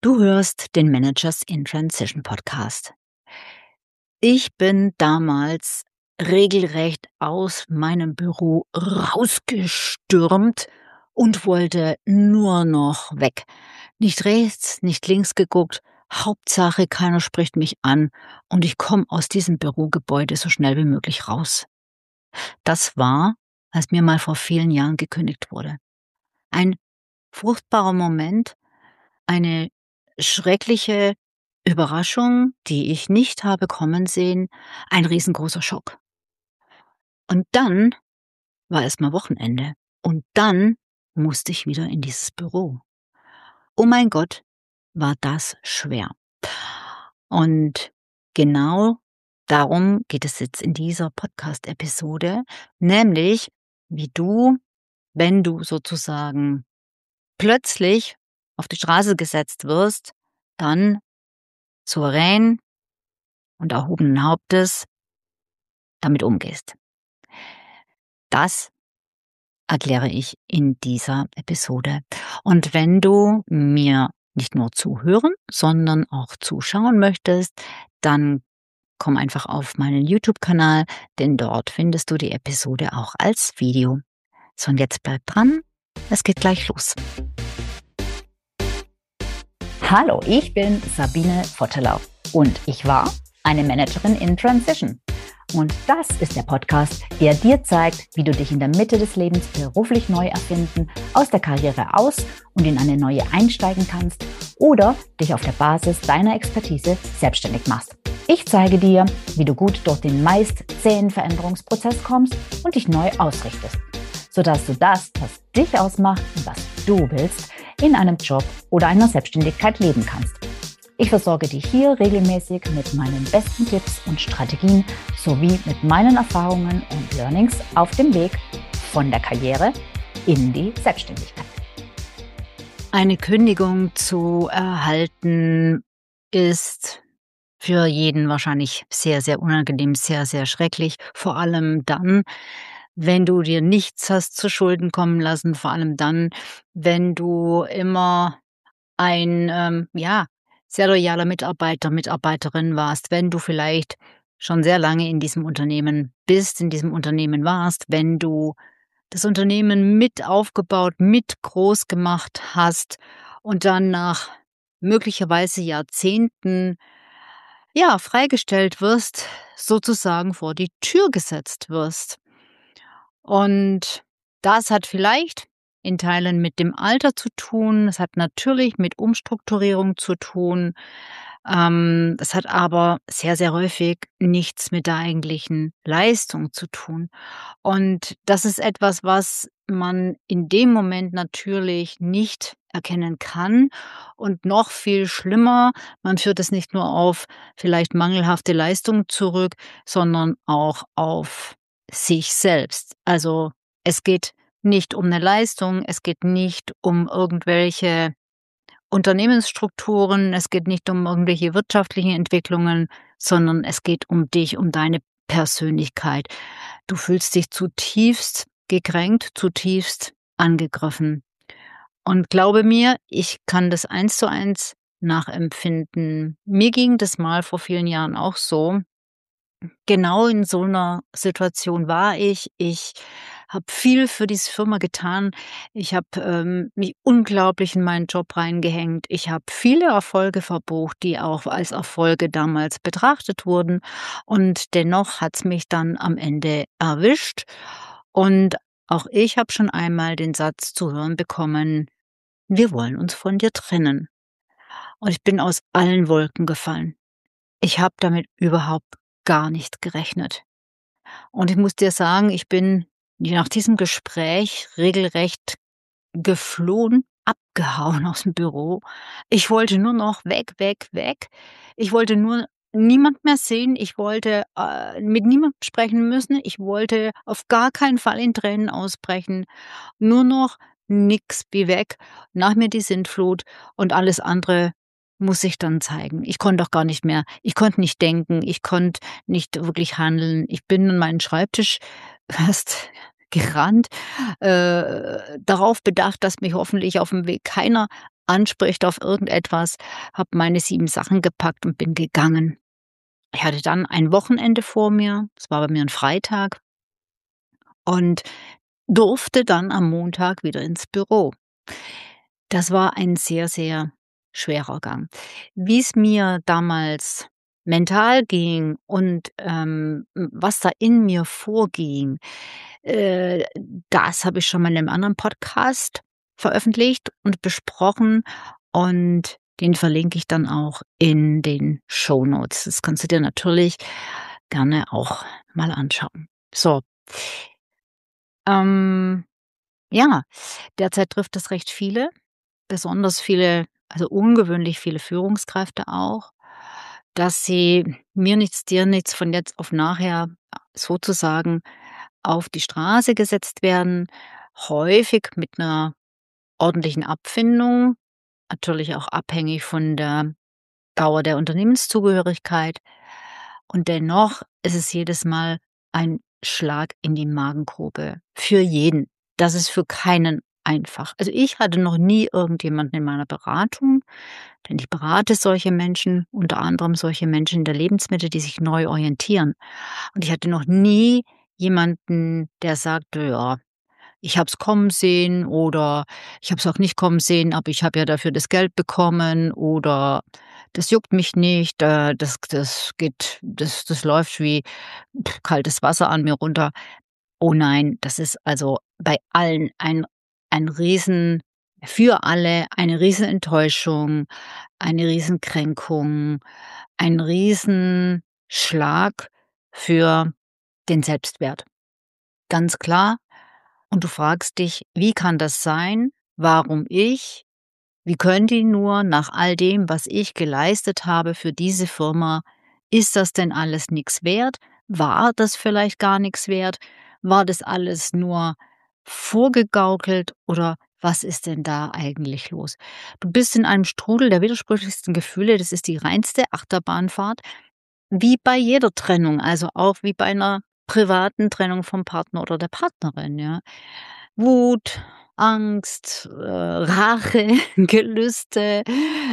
Du hörst den Managers in Transition Podcast. Ich bin damals regelrecht aus meinem Büro rausgestürmt und wollte nur noch weg. Nicht rechts, nicht links geguckt. Hauptsache, keiner spricht mich an und ich komme aus diesem Bürogebäude so schnell wie möglich raus. Das war, als mir mal vor vielen Jahren gekündigt wurde. Ein fruchtbarer Moment, eine schreckliche Überraschung, die ich nicht habe kommen sehen, ein riesengroßer Schock. Und dann war erst mal Wochenende und dann musste ich wieder in dieses Büro. Oh mein Gott, war das schwer. Und genau darum geht es jetzt in dieser Podcast-Episode, nämlich wie du, wenn du sozusagen plötzlich auf die Straße gesetzt wirst, dann souverän und erhobenen Hauptes damit umgehst. Das erkläre ich in dieser Episode. Und wenn du mir nicht nur zuhören, sondern auch zuschauen möchtest, dann komm einfach auf meinen YouTube-Kanal, denn dort findest du die Episode auch als Video. So, und jetzt bleib dran, es geht gleich los. Hallo, ich bin Sabine Vottelau und ich war eine Managerin in Transition. Und das ist der Podcast, der dir zeigt, wie du dich in der Mitte des Lebens beruflich neu erfinden, aus der Karriere aus und in eine neue einsteigen kannst oder dich auf der Basis deiner Expertise selbstständig machst. Ich zeige dir, wie du gut durch den meist zähen Veränderungsprozess kommst und dich neu ausrichtest, sodass du das, was dich ausmacht und was du willst, in einem Job oder einer Selbstständigkeit leben kannst. Ich versorge dich hier regelmäßig mit meinen besten Tipps und Strategien sowie mit meinen Erfahrungen und Learnings auf dem Weg von der Karriere in die Selbstständigkeit. Eine Kündigung zu erhalten ist für jeden wahrscheinlich sehr, sehr unangenehm, sehr, sehr schrecklich. Vor allem dann, wenn du dir nichts hast zu Schulden kommen lassen. Vor allem dann, wenn du immer ein sehr loyaler Mitarbeiter, Mitarbeiterin warst, wenn du vielleicht schon sehr lange in diesem Unternehmen bist, in diesem Unternehmen warst, wenn du das Unternehmen mit aufgebaut, mit groß gemacht hast und dann nach möglicherweise Jahrzehnten, freigestellt wirst, sozusagen vor die Tür gesetzt wirst. Und das hat vielleicht in Teilen mit dem Alter zu tun. Es hat natürlich mit Umstrukturierung zu tun. Es hat aber sehr, sehr häufig nichts mit der eigentlichen Leistung zu tun. Und das ist etwas, was man in dem Moment natürlich nicht erkennen kann. Und noch viel schlimmer, man führt es nicht nur auf vielleicht mangelhafte Leistung zurück, sondern auch auf sich selbst. Also es geht nicht um eine Leistung, es geht nicht um irgendwelche Unternehmensstrukturen, es geht nicht um irgendwelche wirtschaftlichen Entwicklungen, sondern es geht um dich, um deine Persönlichkeit. Du fühlst dich zutiefst gekränkt, zutiefst angegriffen. Und glaube mir, ich kann das 1:1 nachempfinden. Mir ging das mal vor vielen Jahren auch so. Genau in so einer Situation war ich. Ich habe viel für diese Firma getan. Ich habe, mich unglaublich in meinen Job reingehängt. Ich habe viele Erfolge verbucht, die auch als Erfolge damals betrachtet wurden. Und dennoch hat's mich dann am Ende erwischt. Und auch ich habe schon einmal den Satz zu hören bekommen: „Wir wollen uns von dir trennen.“ Und ich bin aus allen Wolken gefallen. Ich habe damit überhaupt gar nicht gerechnet. Und ich muss dir sagen, ich bin nach diesem Gespräch regelrecht geflohen, abgehauen aus dem Büro. Ich wollte nur noch weg, weg, weg. Ich wollte nur niemand mehr sehen. Ich wollte, mit niemandem sprechen müssen. Ich wollte auf gar keinen Fall in Tränen ausbrechen. Nur noch nix wie weg. Nach mir die Sintflut und alles andere muss sich dann zeigen. Ich konnte auch gar nicht mehr. Ich konnte nicht denken. Ich konnte nicht wirklich handeln. Ich bin an meinen Schreibtisch fast gerannt, darauf bedacht, dass mich hoffentlich auf dem Weg keiner anspricht auf irgendetwas, habe meine 7 Sachen gepackt und bin gegangen. Ich hatte dann ein Wochenende vor mir, es war bei mir ein Freitag und durfte dann am Montag wieder ins Büro. Das war ein sehr, sehr schwerer Gang. Wie es mir damals mental ging und, was da in mir vorging, äh, das habe ich schon mal in einem anderen Podcast veröffentlicht und besprochen und den verlinke ich dann auch in den Shownotes. Das kannst du dir natürlich gerne auch mal anschauen. So, ähm, ja, derzeit trifft es recht viele. Besonders viele, also ungewöhnlich viele Führungskräfte auch, dass sie mir nichts, dir nichts von jetzt auf nachher sozusagen auf die Straße gesetzt werden, häufig mit einer ordentlichen Abfindung, natürlich auch abhängig von der Dauer der Unternehmenszugehörigkeit. Und dennoch ist es jedes Mal ein Schlag in die Magengrube für jeden. Das ist für keinen einfach. Also, ich hatte noch nie irgendjemanden in meiner Beratung, denn ich berate solche Menschen, unter anderem solche Menschen in der Lebensmitte, die sich neu orientieren. Und ich hatte noch nie jemanden, der sagte: „Ja, ich habe es kommen sehen“ oder „Ich habe es auch nicht kommen sehen, aber ich habe ja dafür das Geld bekommen“ oder „Das juckt mich nicht, das läuft wie kaltes Wasser an mir runter.“ Oh nein, das ist also bei allen ein Riesen für alle eine Riesenenttäuschung, eine Riesenkränkung, ein Riesenschlag für den Selbstwert. Ganz klar. Und du fragst dich: „Wie kann das sein? Warum ich? Wie können die nur nach all dem, was ich geleistet habe für diese Firma, ist das denn alles nix wert? War das vielleicht gar nix wert? War das alles nur vorgegaukelt oder was ist denn da eigentlich los?“ Du bist in einem Strudel der widersprüchlichsten Gefühle, das ist die reinste Achterbahnfahrt, wie bei jeder Trennung, also auch wie bei einer privaten Trennung vom Partner oder der Partnerin, ja. Wut, Angst, Rache, Gelüste,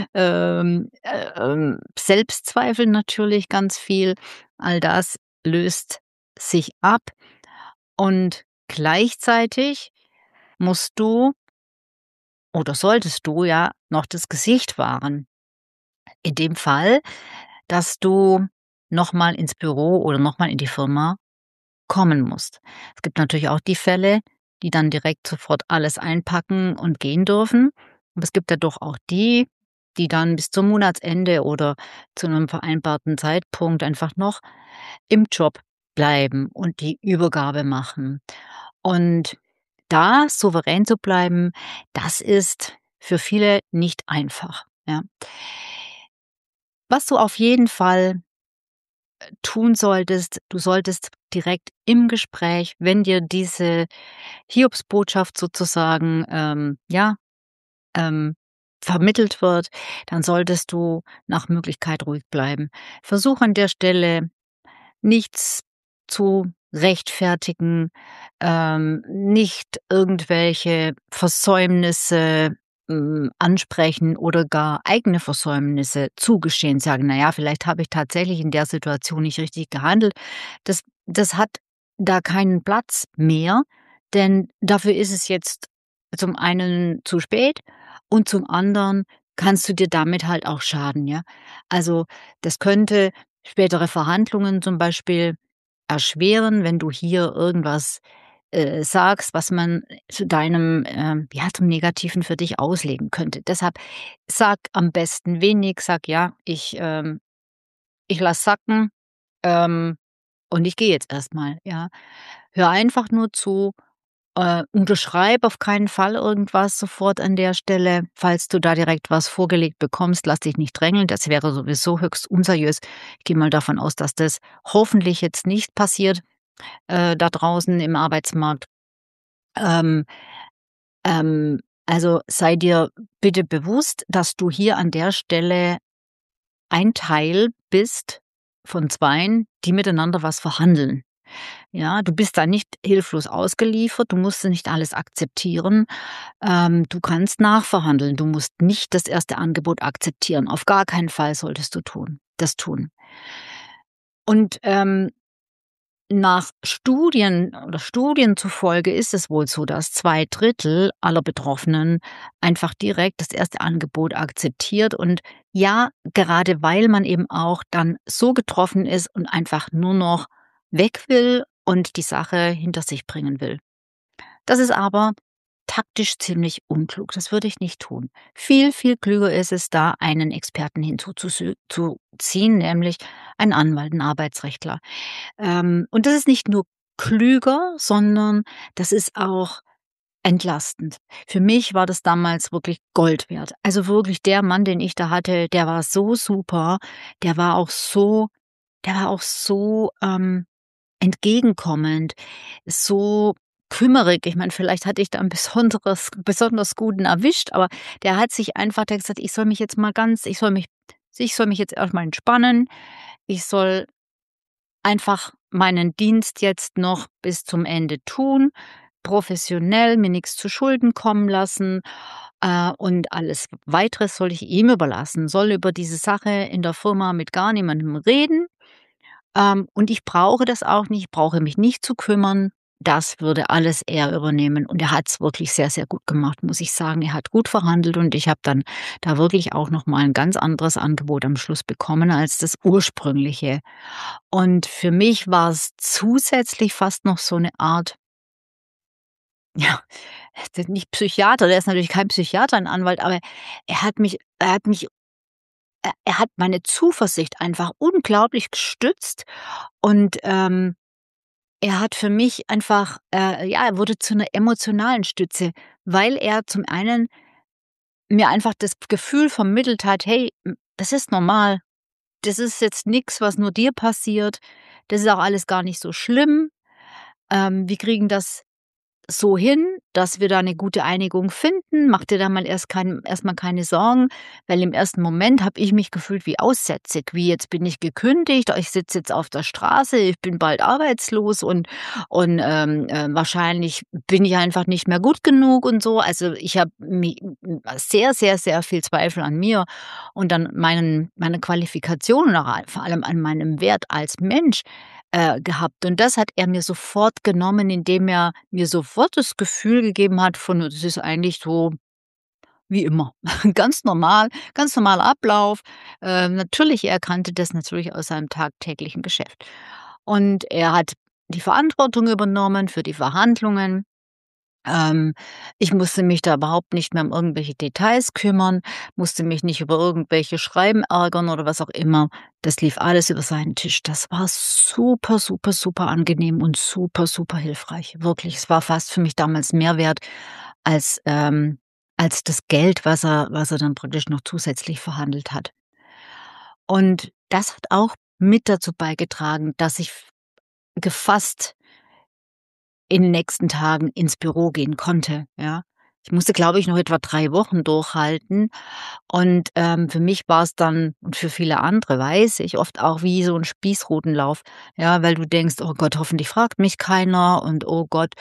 Selbstzweifel natürlich ganz viel. All das löst sich ab und gleichzeitig musst du oder solltest du ja noch das Gesicht wahren. In dem Fall, dass du noch mal ins Büro oder noch mal in die Firma kommen musst. Es gibt natürlich auch die Fälle, die dann direkt sofort alles einpacken und gehen dürfen. Aber es gibt ja doch auch die, die dann bis zum Monatsende oder zu einem vereinbarten Zeitpunkt einfach noch im Job bleiben und die Übergabe machen. Und da souverän zu bleiben, das ist für viele nicht einfach, ja. Was du auf jeden Fall tun solltest, du solltest direkt im Gespräch, wenn dir diese Hiobsbotschaft sozusagen, ähm, vermittelt wird, dann solltest du nach Möglichkeit ruhig bleiben. Versuch an der Stelle nichts zu rechtfertigen, nicht irgendwelche Versäumnisse, ansprechen oder gar eigene Versäumnisse zugestehen, sagen: „Na ja, vielleicht habe ich tatsächlich in der Situation nicht richtig gehandelt.“ Das hat da keinen Platz mehr, denn dafür ist es jetzt zum einen zu spät und zum anderen kannst du dir damit halt auch schaden, ja? Also, das könnte spätere Verhandlungen zum Beispiel erschweren, wenn du hier irgendwas, sagst, was man zu deinem, ja, zum Negativen für dich auslegen könnte. Deshalb sag am besten wenig, sag: „Ja, ich lasse sacken, ähm, und ich gehe jetzt erstmal“, ja? Hör einfach nur zu, unterschreib auf keinen Fall irgendwas sofort an der Stelle. Falls du da direkt was vorgelegt bekommst, lass dich nicht drängeln. Das wäre sowieso höchst unseriös. Ich gehe mal davon aus, dass das hoffentlich jetzt nicht passiert, da draußen im Arbeitsmarkt. Ähm, also sei dir bitte bewusst, dass du hier an der Stelle ein Teil bist von zweien, die miteinander was verhandeln. Ja, du bist da nicht hilflos ausgeliefert, du musst nicht alles akzeptieren. Du kannst nachverhandeln. Du musst nicht das erste Angebot akzeptieren. Auf gar keinen Fall solltest du das tun. Und, nach Studien zufolge ist es wohl so, dass 2 Drittel aller Betroffenen einfach direkt das erste Angebot akzeptiert und ja, gerade weil man eben auch dann so getroffen ist und einfach nur noch weg will und die Sache hinter sich bringen will. Das ist aber taktisch ziemlich unklug. Das würde ich nicht tun. Viel, viel klüger ist es, da einen Experten zu ziehen, nämlich einen Anwalt, 'n Arbeitsrechtler. Und das ist nicht nur klüger, sondern das ist auch entlastend. Für mich war das damals wirklich Gold wert. Also wirklich der Mann, den ich da hatte, der war so super. Der war auch so der war auch so, entgegenkommend, so kümmerig. Ich meine, vielleicht hatte ich da 'n besonders guten erwischt, aber der hat gesagt: Ich soll mich jetzt erst mal entspannen. Ich soll einfach meinen Dienst jetzt noch bis zum Ende tun, professionell, mir nix zuschulden kommen lassen, und alles Weitere soll ich ihm überlassen, soll über diese Sache in der Firma mit gar niemandem reden. Und ich brauche das auch nicht, ich brauche mich nicht zu kümmern. Das würde alles er übernehmen. Und er hat's wirklich sehr, sehr gut gemacht, muss ich sagen. Er hat gut verhandelt und ich habe dann da wirklich auch noch mal 'n ganz anderes Angebot am Schluss bekommen als das ursprüngliche. Und für mich war's zusätzlich fast noch so 'ne Art, ja, nicht Psychiater, der ist natürlich kein Psychiater, 'n Anwalt, aber er hat meine Zuversicht einfach unglaublich gestützt und, er hat für mich einfach ja, er wurde zu 'ner emotionalen Stütze, weil er zum einen mir einfach das Gefühl vermittelt hat: „Hey, das ist normal. Das ist jetzt nix, was nur dir passiert. Das ist auch alles gar nicht so schlimm. Wir kriegen das so hin, dass wir da 'ne gute Einigung finden. Mach dir da mal erst mal keine Sorgen, weil im ersten Moment habe ich mich gefühlt wie aussätzig, wie jetzt bin ich gekündigt, ich sitze jetzt auf der Straße, ich bin bald arbeitslos und wahrscheinlich bin ich einfach nicht mehr gut genug und so. Also, ich habe sehr, sehr, sehr viel Zweifel an mir und an meine Qualifikation und auch vor allem an meinem Wert als Mensch gehabt. Und das hat er mir sofort genommen, indem er mir sofort das Gefühl gegeben hat von: „Das ist eigentlich so wie immer, ganz normaler Ablauf.“ Natürlich, er kannte das natürlich aus seinem tagtäglichen Geschäft. Und er hat die Verantwortung übernommen für die Verhandlungen. Ähm, Ich musste mich da überhaupt nicht mehr um irgendwelche Details kümmern, musste mich nicht über irgendwelche Schreiben ärgern oder was auch immer. Das lief alles über seinen Tisch. Das war super, super, super angenehm und super, super hilfreich. Wirklich, es war fast für mich damals mehr wert als, als das Geld, was er dann praktisch noch zusätzlich verhandelt hat. Und das hat auch mit dazu beigetragen, dass ich gefasst in den nächsten Tagen ins Büro gehen konnte, ja. Ich musste, glaube ich, noch etwa 3 Wochen durchhalten und, für mich war es dann und für viele andere, weiß ich, oft auch wie so ein Spießrutenlauf, ja, weil du denkst: „Oh Gott, hoffentlich fragt mich keiner“ und „Oh Gott,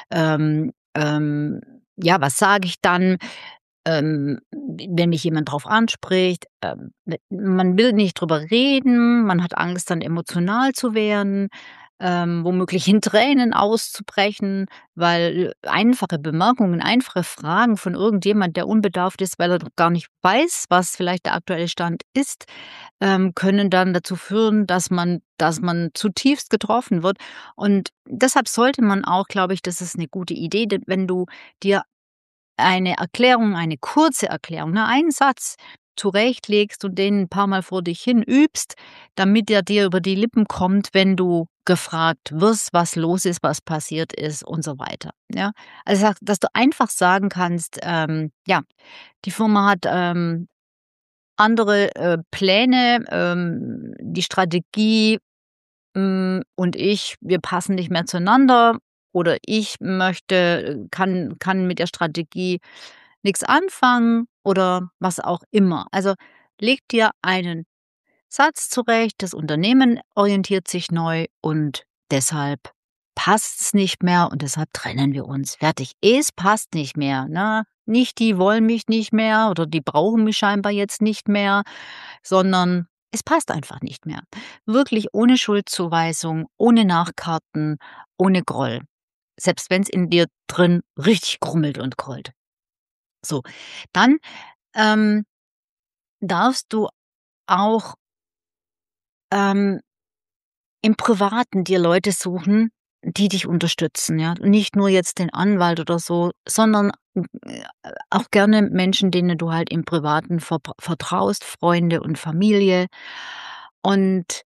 ja, was sage ich dann, wenn mich jemand drauf anspricht?“ Man will nicht drüber reden, man hat Angst, dann emotional zu werden, womöglich in Tränen auszubrechen, weil einfache Bemerkungen, einfache Fragen von irgendjemand, der unbedarft ist, weil er doch gar nicht weiß, was vielleicht der aktuelle Stand ist, können dann dazu führen, dass man zutiefst getroffen wird. Und deshalb sollte man auch, glaube ich, das ist eine gute Idee, denn wenn du dir eine Erklärung, eine kurze Erklärung, ne, einen Satz zurechtlegst und den 'n paarmal vor dich hin übst, damit der dir über die Lippen kommt, wenn du gefragt wirst, was los ist, was passiert ist und so weiter, ja? Also, dass du einfach sagen kannst, ja, die Firma hat, andere, Pläne, die Strategie und wir passen nicht mehr zueinander oder ich kann mit der Strategie nichts anfangen oder was auch immer. Also, leg dir einen Satz zurecht, das Unternehmen orientiert sich neu und deshalb passt es nicht mehr und deshalb trennen wir uns. Fertig. Es passt nicht mehr, ne? Nicht die wollen mich nicht mehr oder die brauchen mich scheinbar jetzt nicht mehr, sondern es passt einfach nicht mehr. Wirklich ohne Schuldzuweisung, ohne Nachkarten, ohne Groll. Selbst wenn es in dir drin richtig grummelt und grollt. So, dann, ähm, darfst du auch, ähm im Privaten dir Leute suchen, die dich unterstützen, ja? Nicht nur jetzt den Anwalt oder so, sondern, auch gerne Menschen, denen du halt im Privaten vertraust, Freunde und Familie. Und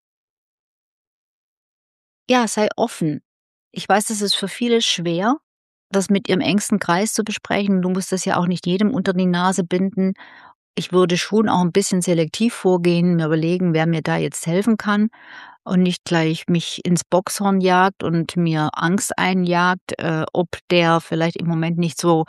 ja, sei offen. Ich weiß, das ist für viele schwer, das mit ihrem engsten Kreis zu besprechen. Du musst das ja auch nicht jedem unter die Nase binden. Ich würde schon auch ein bisschen selektiv vorgehen, mir überlegen, wer mir da jetzt helfen kann und nicht gleich mich ins Boxhorn jagt und mir Angst einjagt, ob der vielleicht im Moment nicht so,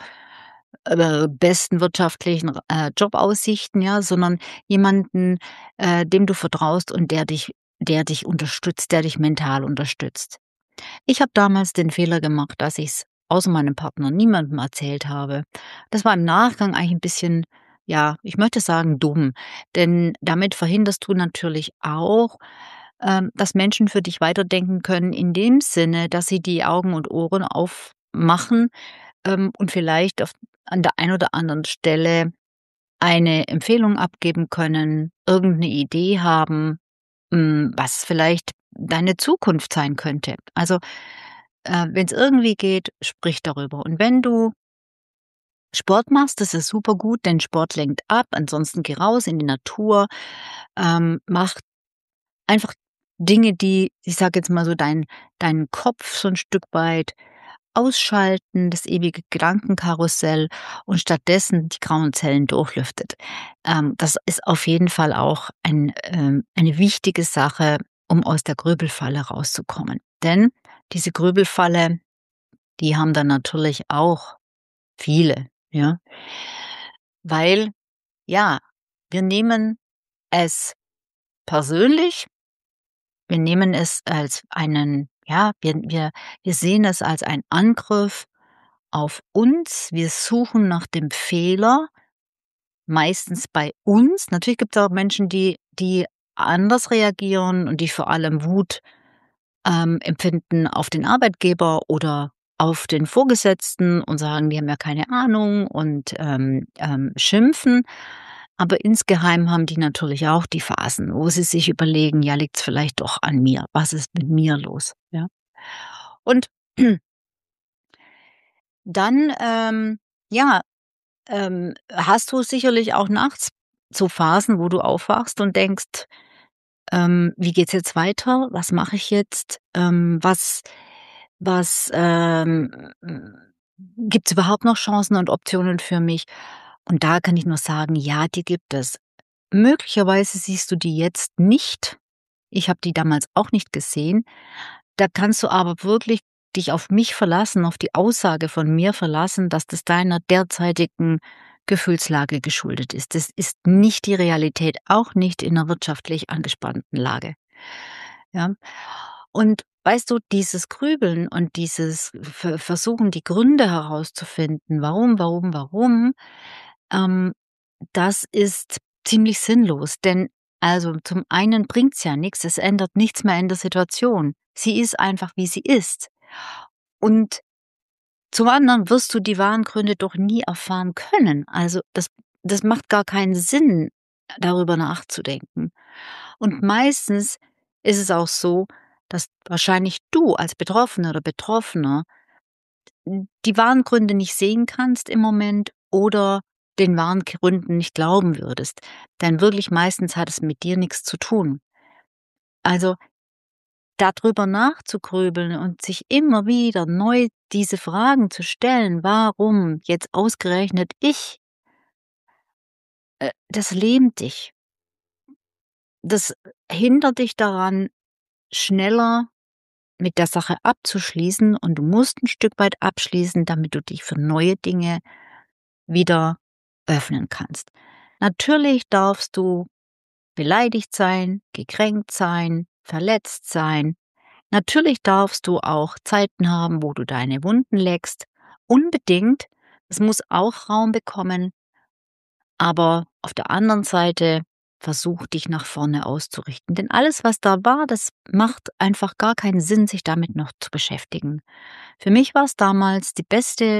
besten wirtschaftlichen, Jobaussichten, ja, sondern jemanden, dem du vertraust und der dich unterstützt, der dich mental unterstützt. Ich habe damals den Fehler gemacht, dass ich's außer meinem Partner niemandem erzählt habe. Das war im Nachgang eigentlich ein bisschen, ja, ich möchte sagen, dumm, denn damit verhinderst du natürlich auch, dass Menschen für dich weiterdenken können in dem Sinne, dass sie die Augen und Ohren aufmachen, und vielleicht an der einen oder anderen Stelle eine Empfehlung abgeben können, irgendeine Idee haben, was vielleicht deine Zukunft sein könnte. Also, wenn es irgendwie geht, sprich darüber. Und wenn du Sport machst, das ist super gut, denn Sport lenkt ab. Ansonsten geh raus in die Natur, mach einfach Dinge, die, ich sage jetzt mal so, deinen Kopf so ein Stück weit ausschalten, das ewige Gedankenkarussell und stattdessen die grauen Zellen durchlüftet. Das ist auf jeden Fall auch eine wichtige Sache, um aus der Grübelfalle rauszukommen. Denn diese Grübelfalle, die haben dann natürlich auch viele, ja, weil, ja, wir nehmen es persönlich. Wir nehmen es als einen, ja, wir sehen es als einen Angriff auf uns. Wir suchen nach dem Fehler, meistens bei uns. Natürlich gibt es auch Menschen, die anders reagieren und die vor allem Wut, empfinden auf den Arbeitgeber oder auf den Vorgesetzten und sagen, die haben ja keine Ahnung und, schimpfen. Aber insgeheim haben die natürlich auch die Phasen, wo sie sich überlegen: „Ja, liegt's vielleicht doch an mir? Was ist mit mir los?“ Ja? Und dann, ja, hast du sicherlich auch nachts so Phasen, wo du aufwachst und denkst: Wie geht's jetzt weiter? Was mache ich jetzt? Was gibt's überhaupt noch Chancen und Optionen für mich?“ Und da kann ich nur sagen: „Ja, die gibt es.“ Möglicherweise siehst du die jetzt nicht. Ich habe die damals auch nicht gesehen. Da kannst du aber wirklich dich auf mich verlassen, auf die Aussage von mir verlassen, dass das deiner derzeitigen Gefühlslage geschuldet ist. Das ist nicht die Realität, auch nicht in einer wirtschaftlich angespannten Lage, ja? Und weißt du, dieses Grübeln und dieses Versuchen, die Gründe herauszufinden, warum, ähm, das ist ziemlich sinnlos, denn also zum einen bringt's ja nichts, es ändert nichts mehr in der Situation. Sie ist einfach, wie sie ist. Und zum anderen wirst du die wahren Gründe doch nie erfahren können. Also, das macht gar keinen Sinn, darüber nachzudenken. Und meistens ist es auch so, dass wahrscheinlich du als Betroffene oder Betroffener die wahren Gründe nicht sehen kannst im Moment oder den wahren Gründen nicht glauben würdest. Denn wirklich meistens hat es mit dir nichts zu tun. Also, darüber nachzugrübeln und sich immer wieder neu diese Fragen zu stellen: „Warum jetzt ausgerechnet ich?“ Das lähmt dich. Das hindert dich daran, schneller mit der Sache abzuschließen, und du musst ein Stück weit abschließen, damit du dich für neue Dinge wieder öffnen kannst. Natürlich darfst du beleidigt sein, gekränkt sein, verletzt sein, Natürlich darfst du auch Zeiten haben, wo du deine Wunden leckst. Unbedingt. Es muss auch Raum bekommen. Aber auf der anderen Seite versuch dich nach vorne auszurichten. Denn alles, was da war, das macht einfach gar keinen Sinn, sich damit noch zu beschäftigen. Für mich war es damals die beste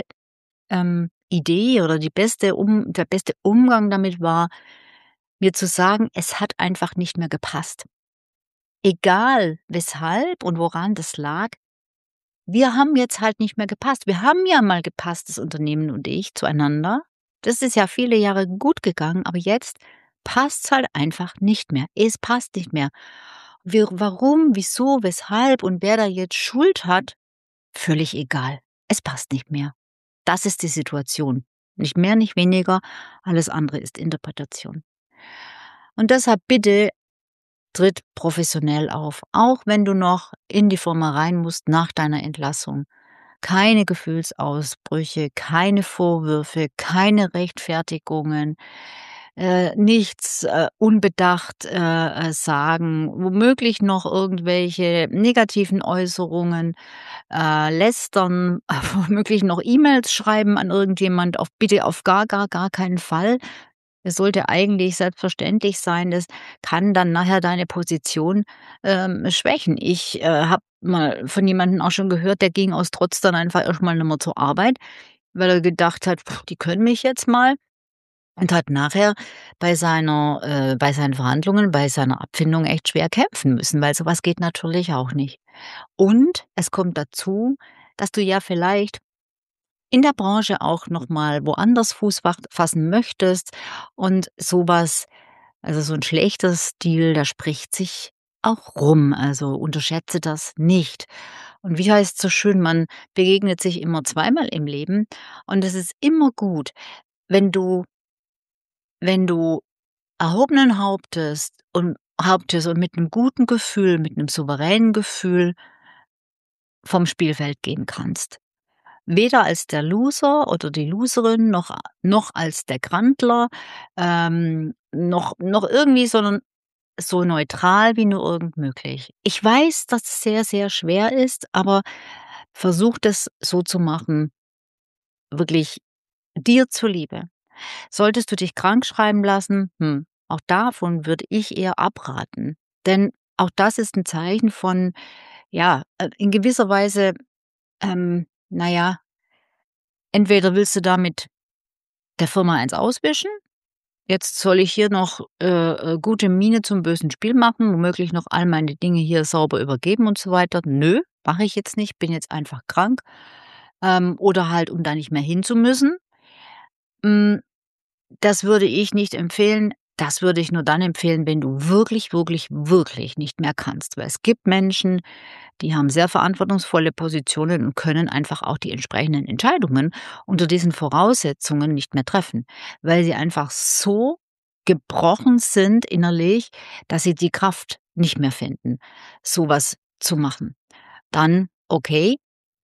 Idee oder der beste Umgang damit war, mir zu sagen, es hat einfach nicht mehr gepasst. Egal weshalb und woran das lag, wir haben jetzt halt nicht mehr gepasst. Wir haben ja mal gepasst, das Unternehmen und ich, zueinander. Das ist ja viele Jahre gut gegangen, aber jetzt passt's halt einfach nicht mehr. Es passt nicht mehr. Warum, wieso, weshalb und wer da jetzt Schuld hat, völlig egal. Es passt nicht mehr. Das ist die Situation. Nicht mehr, nicht weniger. Alles andere ist Interpretation. Und deshalb bitte tritt professionell auf, auch wenn du noch in die Firma rein musst nach deiner Entlassung. Keine Gefühlsausbrüche, keine Vorwürfe, keine Rechtfertigungen, nichts unbedacht sagen, womöglich noch irgendwelche negativen Äußerungen, lästern, womöglich noch E-Mails schreiben an irgendjemand, auf bitte auf gar keinen Fall. Es sollte eigentlich selbstverständlich sein. Das kann dann nachher deine Position, schwächen. Ich, habe mal von jemandem auch schon gehört, der ging aus Trotz dann einfach erst mal nicht mehr zur Arbeit, weil er gedacht hat: „Puh, die können mich jetzt mal." Und hat nachher bei seinen Verhandlungen, bei seiner Abfindung echt schwer kämpfen müssen, weil so was geht natürlich auch nicht. Und es kommt dazu, dass du ja vielleicht in der Branche auch noch mal woanders Fuß fassen möchtest und sowas, also so ein schlechter Stil, der spricht sich auch rum, also unterschätze das nicht. Und wie heißt so schön, man begegnet sich immer zweimal im Leben und es ist immer gut, wenn du erhobenen Hauptes und mit einem guten Gefühl, mit einem souveränen Gefühl vom Spielfeld gehen kannst. Weder als der Loser oder die Loserin noch als der Grantler, noch irgendwie, sondern so neutral wie nur irgend möglich. Ich weiß, dass es sehr, sehr schwer ist, aber versuch das so zu machen, wirklich dir zuliebe. Solltest du dich krankschreiben lassen, auch davon würde ich eher abraten. Denn auch das ist ein Zeichen von, ja, in gewisser Weise, na ja, entweder willst du damit der Firma eins auswischen. Jetzt soll ich hier noch, gute Miene zum bösen Spiel machen, womöglich noch all meine Dinge hier sauber übergeben und so weiter. Nö, mache ich jetzt nicht, bin jetzt einfach krank. Oder halt, um da nicht mehr hin zu müssen. Hm, Das würde ich nicht empfehlen. Das würde ich nur dann empfehlen, wenn du wirklich, wirklich, wirklich nicht mehr kannst. Weil es gibt Menschen, die haben sehr verantwortungsvolle Positionen und können einfach auch die entsprechenden Entscheidungen unter diesen Voraussetzungen nicht mehr treffen, weil sie einfach so gebrochen sind innerlich, dass sie die Kraft nicht mehr finden, sowas zu machen. Dann okay,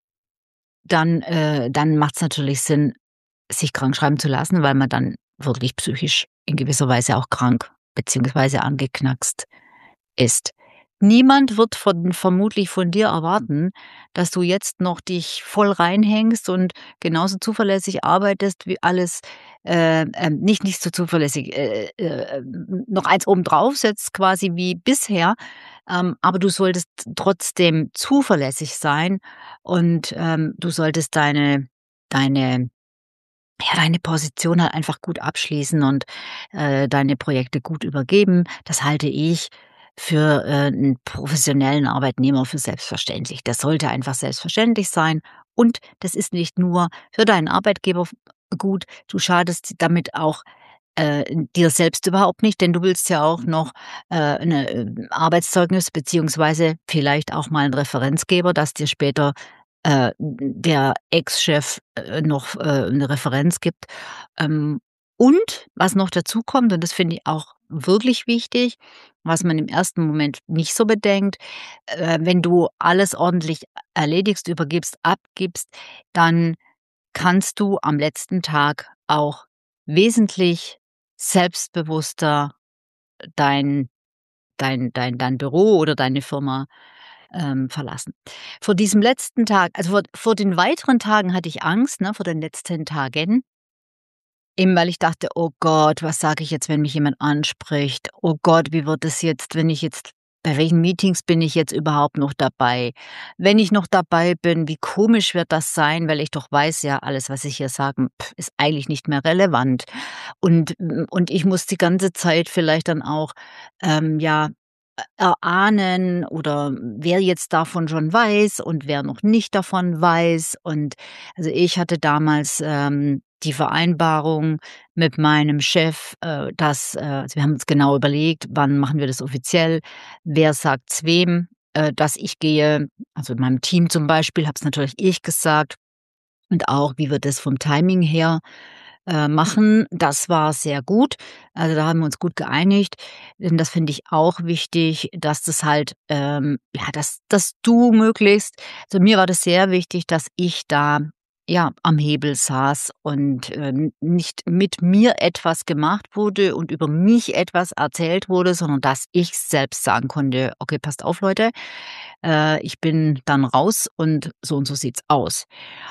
dann macht es natürlich Sinn, sich krankschreiben zu lassen, weil man dann wirklich psychisch in gewisser Weise auch krank beziehungsweise angeknackst ist. Niemand wird vermutlich von dir erwarten, dass du jetzt noch dich voll reinhängst und genauso zuverlässig arbeitest wie alles, nicht so zuverlässig, noch eins obendrauf setzt quasi wie bisher, aber du solltest trotzdem zuverlässig sein und, du solltest deine deine Position halt einfach gut abschließen und, deine Projekte gut übergeben. Das halte ich für, 'n professionellen Arbeitnehmer für selbstverständlich. Das sollte einfach selbstverständlich sein und das ist nicht nur für deinen Arbeitgeber gut, du schadest damit auch, dir selbst überhaupt nicht, denn du willst ja auch noch, 'ne, Arbeitszeugnis beziehungsweise vielleicht auch mal 'n Referenzgeber, dass dir später der Ex-Chef, noch, 'ne Referenz gibt. Ähm, und was noch dazu kommt, und das finde ich auch wirklich wichtig, was man im ersten Moment nicht so bedenkt, wenn du alles ordentlich erledigst, übergibst, abgibst, dann kannst du am letzten Tag auch wesentlich selbstbewusster dein Büro oder deine Firma verlassen. Vor diesem letzten Tag, also vor den weiteren Tagen hatte ich Angst, ne, vor den letzten Tagen, eben weil ich dachte: „Oh Gott, was sage ich jetzt, wenn mich jemand anspricht? Oh Gott, wie wird es jetzt, wenn ich jetzt bei welchen Meetings bin ich jetzt überhaupt noch dabei? Wenn ich noch dabei bin, wie komisch wird das sein, weil ich doch weiß, ja, alles, was ich hier sage, ist eigentlich nicht mehr relevant. Und ich muss die ganze Zeit vielleicht dann auch, ja, erahnen oder wer jetzt davon schon weiß und wer noch nicht davon weiß. Und also ich hatte damals, die Vereinbarung mit meinem Chef, also wir haben uns genau überlegt, wann machen wir das offiziell, wer sagt's wem, dass ich gehe. Also in meinem Team zum Beispiel habe es natürlich ich gesagt und auch, wie wir das vom Timing her machen. Das war sehr gut. Also, da haben wir uns gut geeinigt, denn das finde ich auch wichtig, dass das halt, ja, dass du möglichst, also, mir war das sehr wichtig, dass ich da, ja, am Hebel saß und, nicht mit mir etwas gemacht wurde und über mich etwas erzählt wurde, sondern dass ich selbst sagen konnte: „Okay, passt auf, Leute, ich bin dann raus und so sieht's aus.“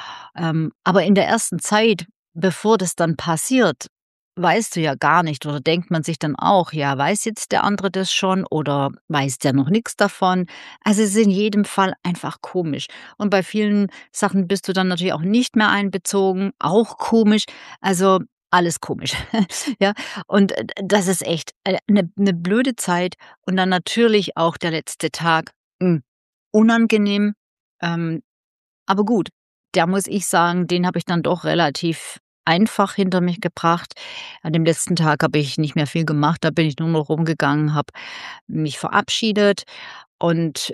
Aber in der ersten Zeit, bevor das dann passiert, weißt du ja gar nicht oder denkt man sich dann auch: „Ja, weiß jetzt der andere das schon oder weiß der noch nichts davon?“ Also, es ist in jedem Fall einfach komisch. Und bei vielen Sachen bist du dann natürlich auch nicht mehr einbezogen, auch komisch. Also, alles komisch. Ja, und, das ist echt, 'ne blöde Zeit und dann natürlich auch der letzte Tag, unangenehm, ähm, aber gut, da muss ich sagen, den habe ich dann doch relativ einfach hinter mich gebracht. An dem letzten Tag habe ich nicht mehr viel gemacht, da bin ich nur noch rumgegangen, habe mich verabschiedet und,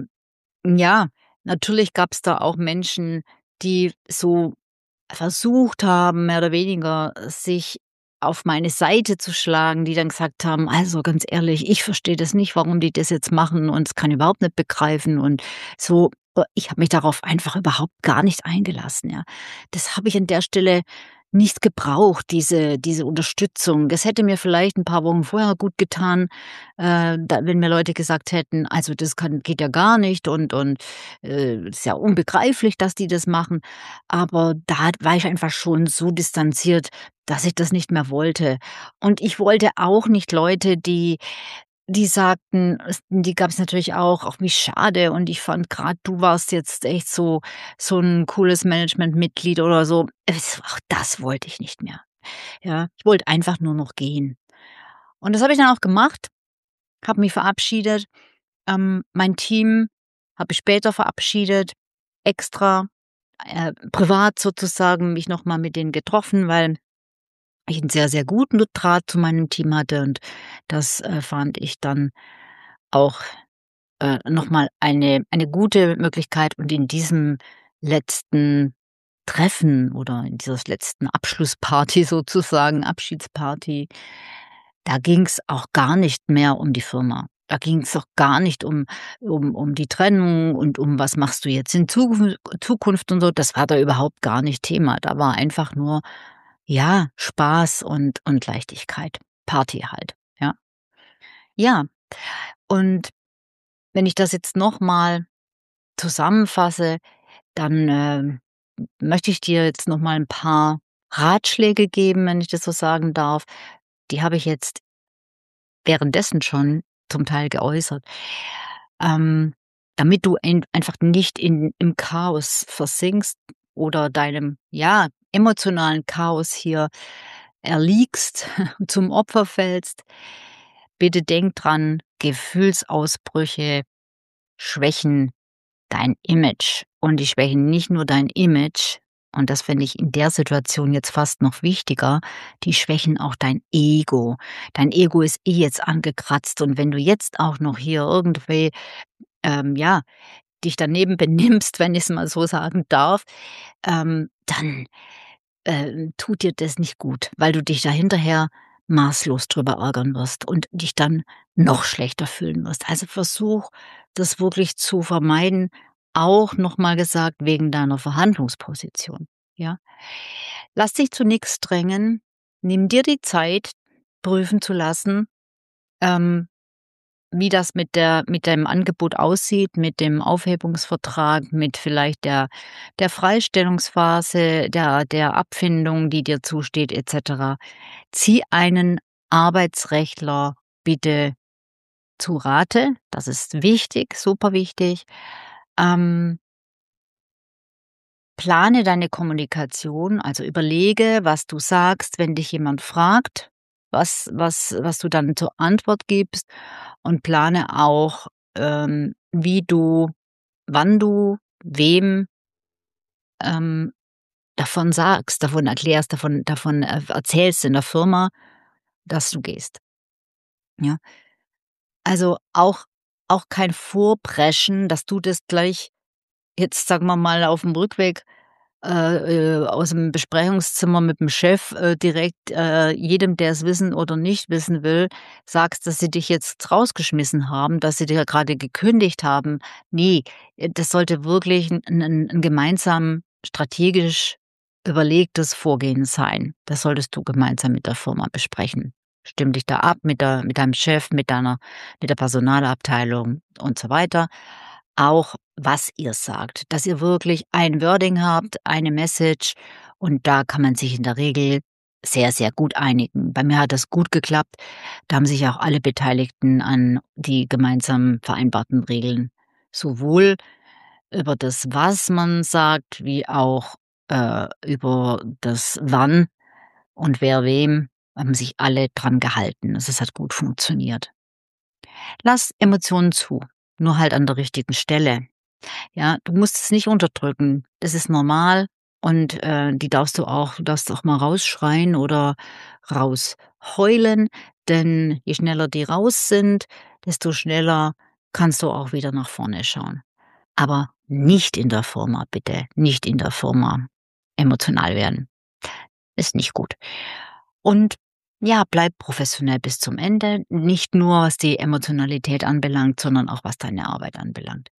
ja, natürlich gab es da auch Menschen, die so versucht haben, mehr oder weniger sich auf meine Seite zu schlagen, die dann gesagt haben: „Also, ganz ehrlich, ich verstehe das nicht, warum die das jetzt machen und das kann ich überhaupt nicht begreifen“ und so. Ich habe mich darauf einfach überhaupt gar nicht eingelassen, ja. Das habe ich an der Stelle nicht gebraucht, diese Unterstützung. Das hätte mir vielleicht ein paar Wochen vorher gut getan, da wenn mir Leute gesagt hätten: „Also, das kann geht ja gar nicht und ist ja unbegreiflich, dass die das machen.“ Aber da war ich einfach schon so distanziert, dass ich das nicht mehr wollte. Und ich wollte auch nicht Leute, die sagten, die gab es natürlich auch, wie schade und ich fand gerade du warst jetzt echt so ein cooles Managementmitglied oder so. Auch das wollte ich nicht mehr. Ja, ich wollte einfach nur noch gehen. Und das habe ich dann auch gemacht, habe mich verabschiedet. Mein Team habe ich später verabschiedet, extra, privat sozusagen mich noch mal mit denen getroffen, weil ich 'n sehr, sehr guten Draht zu meinem Team hatte und das, fand ich dann auch, noch mal eine gute Möglichkeit und in diesem letzten Treffen oder in dieser letzten Abschlussparty sozusagen, Abschiedsparty, da ging's auch gar nicht mehr um die Firma. Da ging's auch gar nicht um die Trennung und um was machst du jetzt in Zukunft und so. Das war da überhaupt gar nicht Thema. Da war einfach nur, ja, Spaß und Leichtigkeit. Party halt, ja. Ja, und wenn ich das jetzt noch mal zusammenfasse, dann, möchte ich dir jetzt noch mal 'n paar Ratschläge geben, wenn ich das so sagen darf. Die habe ich jetzt währenddessen schon zum Teil geäußert, ähm, damit du einfach nicht im Chaos versinkst oder deinem, ja, emotionalen Chaos hier erliegst, zum Opfer fällst. Bitte denk dran, Gefühlsausbrüche schwächen dein Image und die schwächen nicht nur dein Image, und das finde ich in der Situation jetzt fast noch wichtiger, die schwächen auch dein Ego. Dein Ego ist eh jetzt angekratzt und wenn du jetzt auch noch hier irgendwie, ja, dich daneben benimmst, wenn ich es mal so sagen darf, dann, tut dir das nicht gut, weil du dich da hinterher maßlos drüber ärgern wirst und dich dann noch schlechter fühlen wirst. Also versuch, das wirklich zu vermeiden, auch noch mal gesagt, wegen deiner Verhandlungsposition, ja? Lass dich zu nix drängen. Nimm dir die Zeit, prüfen zu lassen, ähm wie das mit dem Angebot aussieht, mit dem Aufhebungsvertrag, mit vielleicht der Freistellungsphase, der Abfindung, die dir zusteht et cetera. Zieh einen Arbeitsrechtler bitte zu Rate. Das ist wichtig, super wichtig. Ähm, Plane deine Kommunikation, also überlege, was du sagst, wenn dich jemand fragt, was du dann zur Antwort gibst, und plane auch, wie du wann du wem, ähm, davon sagst, davon erklärst, davon erzählst in der Firma, dass du gehst, ja? Also, auch kein Vorpreschen, dass du das gleich jetzt, sagen wir mal, auf dem Rückweg aus dem Besprechungszimmer mit dem Chef, direkt, jedem, der es wissen oder nicht wissen will, sagst, dass sie dich jetzt rausgeschmissen haben, dass sie dir gerade gekündigt haben. Ne, das sollte wirklich ein gemeinsam strategisch überlegtes Vorgehen sein. Das solltest du gemeinsam mit der Firma besprechen. Stimm dich da ab mit deinem Chef, mit der Personalabteilung und so weiter. Auch was ihr sagt, dass ihr wirklich ein Wording habt, eine Message, und da kann man sich in der Regel sehr, sehr gut einigen. Bei mir hat das gut geklappt. Da haben sich auch alle Beteiligten an die gemeinsam vereinbarten Regeln sowohl über das, was man sagt, wie auch, über das Wann und wer wem, haben sich alle dran gehalten. Also, es hat gut funktioniert. Lass Emotionen zu, nur halt an der richtigen Stelle. Ja, du musst es nicht unterdrücken. Das ist normal, und, die du darfst auch mal rausschreien oder rausheulen, denn je schneller die raus sind, desto schneller kannst du auch wieder nach vorne schauen. Aber nicht in der Firma, bitte, nicht in der Firma emotional werden. Ist nicht gut. Und ja, bleib professionell bis zum Ende, nicht nur was die Emotionalität anbelangt, sondern auch was deine Arbeit anbelangt.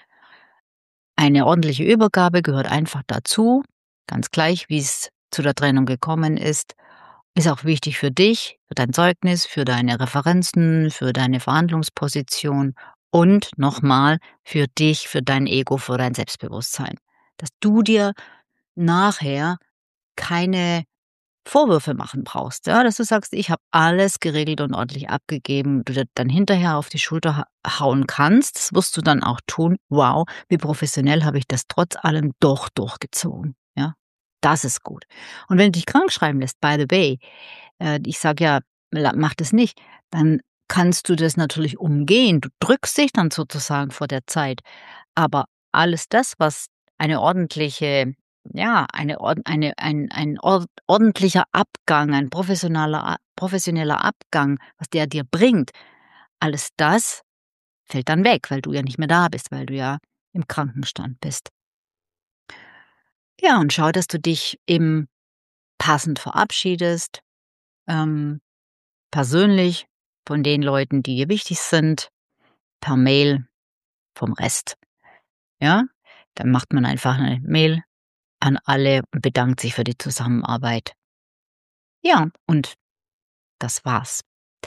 Eine ordentliche Übergabe gehört einfach dazu, ganz gleich, wie es zu der Trennung gekommen ist. Ist auch wichtig für dich, für dein Zeugnis, für deine Referenzen, für deine Verhandlungsposition und nochmal für dich, für dein Ego, für dein Selbstbewusstsein. Dass du dir nachher keine Vorwürfe machen brauchst, ja, dass du sagst: „Ich habe alles geregelt und ordentlich abgegeben“, du dir dann hinterher auf die Schulter hauen kannst. Das wirst du dann auch tun. „Wow, wie professionell habe ich das trotz allem doch durchgezogen“, ja? Das ist gut. Und wenn du dich krankschreiben lässt, by the way, ich sage ja, mach das nicht, dann kannst du das natürlich umgehen. Du drückst dich dann sozusagen vor der Zeit. Aber alles das, was eine ordentliche ja, eine ord eine ein ordentlicher Abgang, ein professioneller Abgang, was der dir bringt, alles das fällt dann weg, weil du ja nicht mehr da bist, weil du ja im Krankenstand bist. Ja, und schau, dass du dich eben passend verabschiedest, ähm, persönlich von den Leuten, die dir wichtig sind, per Mail vom Rest, ja? Dann macht man einfach eine Mail an alle und bedankt sich für die Zusammenarbeit. Ja, und das war's.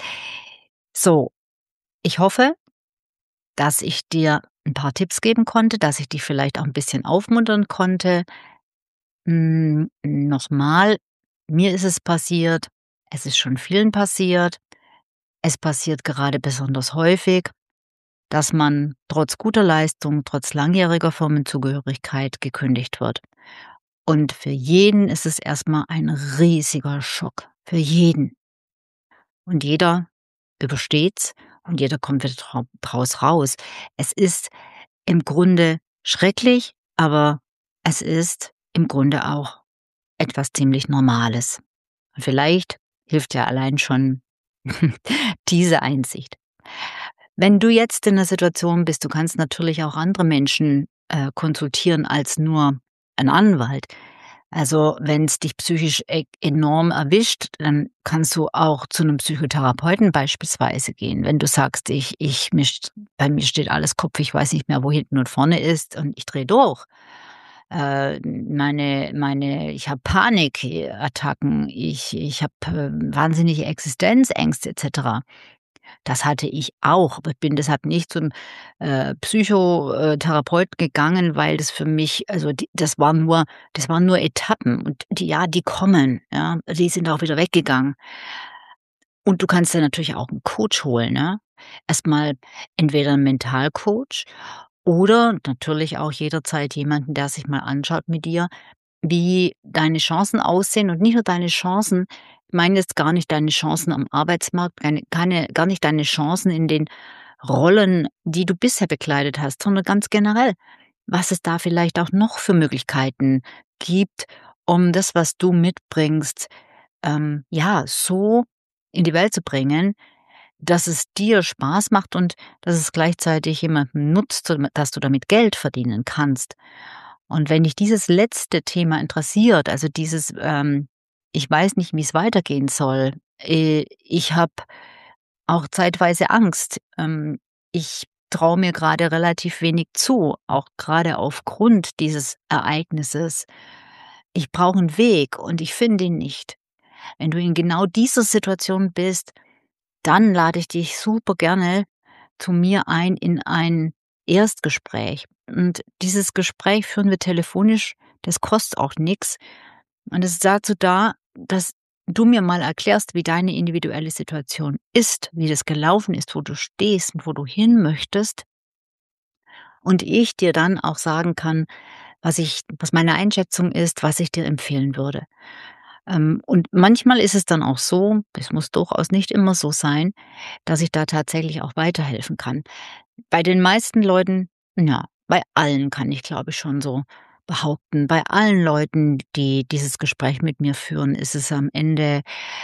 So, ich hoffe, dass ich dir ein paar Tipps geben konnte, dass ich dich vielleicht auch ein bisschen aufmuntern konnte. Noch mir ist es passiert, es ist schon vielen passiert. Es passiert gerade besonders häufig, dass man trotz guter Leistung, trotz langjähriger Firmenzugehörigkeit gekündigt wird. Und für jeden ist es erstmal ein riesiger Schock. Für jeden. Und jeder übersteht's und jeder kommt wieder draus raus. Es ist im Grunde schrecklich, aber es ist im Grunde auch etwas ziemlich Normales. Und vielleicht hilft ja allein schon diese Einsicht. Wenn du jetzt in der Situation bist, du kannst natürlich auch andere Menschen, konsultieren als nur ein Anwalt. Also, wenn es dich psychisch enorm erwischt, dann kannst du auch zu einem Psychotherapeuten beispielsweise gehen. Wenn du sagst: „Bei mir steht alles Kopf, ich weiß nicht mehr, wo hinten und vorne ist und ich drehe durch. Ich habe Panikattacken, ich habe, wahnsinnige Existenzängste et cetera.“ Das hatte ich auch. Ich bin deshalb nicht zum, Psychotherapeuten gegangen, weil das für mich also, das waren nur Etappen und die kommen, ja. Die sind auch wieder weggegangen. Und du kannst dir natürlich auch 'n Coach holen, ne? Erst mal entweder 'n Mentalcoach oder natürlich auch jederzeit jemanden, der sich mal anschaut mit dir, wie deine Chancen aussehen und nicht nur deine Chancen. Ich meine jetzt gar nicht deine Chancen am Arbeitsmarkt, gar nicht deine Chancen in den Rollen, die du bisher bekleidet hast, sondern ganz generell, was es da vielleicht auch noch für Möglichkeiten gibt, um das, was du mitbringst, ja, so in die Welt zu bringen, dass es dir Spaß macht und dass es gleichzeitig jemandem nutzt, dass du damit Geld verdienen kannst. Und wenn dich dieses letzte Thema interessiert, also dieses, „Ich weiß nicht, wie es weitergehen soll. Ich habe auch zeitweise Angst. Ich traue mir gerade relativ wenig zu, auch gerade aufgrund dieses Ereignisses. Ich brauche einen Weg und ich finde ihn nicht.“ Wenn du in genau dieser Situation bist, dann lade ich dich super gerne zu mir ein in ein Erstgespräch. Und dieses Gespräch führen wir telefonisch, das kostet auch nix. Und es ist dazu da, dass du mir mal erklärst, wie deine individuelle Situation ist, wie das gelaufen ist, wo du stehst und wo du hin möchtest. Und ich dir dann auch sagen kann, was meine Einschätzung ist, was ich dir empfehlen würde. Und manchmal ist es dann auch so, es muss durchaus nicht immer so sein, dass ich da tatsächlich auch weiterhelfen kann. Bei den meisten Leuten, ja, bei allen kann ich, glaube ich, schon so behaupten, bei allen Leuten, die dieses Gespräch mit mir führen, ist es am Ende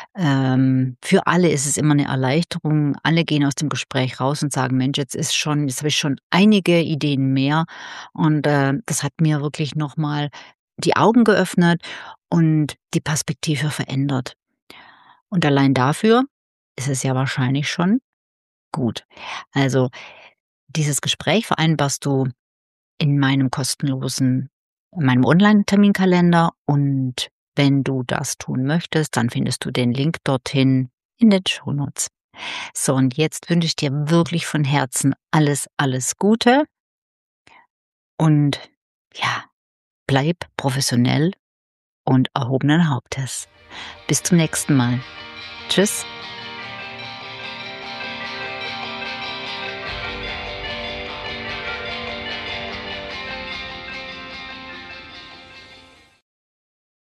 für alle ist es immer eine Erleichterung. Alle gehen aus dem Gespräch raus und sagen: „Mensch, jetzt habe ich schon einige Ideen mehr.“ Und, das hat mir wirklich noch mal die Augen geöffnet und die Perspektive verändert. Und allein dafür ist es ja wahrscheinlich schon gut. Also, dieses Gespräch vereinbarst du in meinem Online-Terminkalender, und wenn du das tun möchtest, dann findest du den Link dorthin in den Shownotes. So, und jetzt wünsche ich dir wirklich von Herzen alles, alles Gute und ja, bleib professionell und erhobenen Hauptes. Bis zum nächsten Mal. Tschüss.